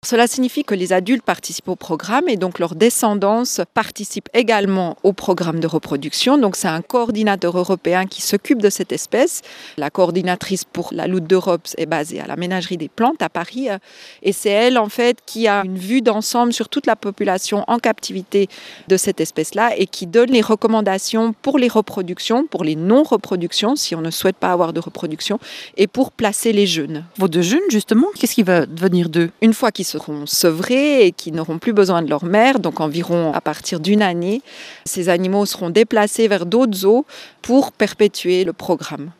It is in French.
Cela signifie que les adultes participent au programme et donc leur descendance participe également au programme de reproduction. Donc c'est un coordinateur européen qui s'occupe de cette espèce. La coordinatrice pour la Loutre d'Europe est basée à la Ménagerie des Plantes à Paris et c'est elle en fait qui a une vue d'ensemble sur toute la population en captivité de cette espèce-là et qui donne les recommandations pour les reproductions, pour les non-reproductions si on ne souhaite pas avoir de reproduction et pour placer les jeunes. Vos 2 jeunes, justement, qu'est-ce qui va devenir d'eux? Une fois qu'ils seront sevrés et qui n'auront plus besoin de leur mère, donc environ à partir d'une année, ces animaux seront déplacés vers d'autres zoos pour perpétuer le programme.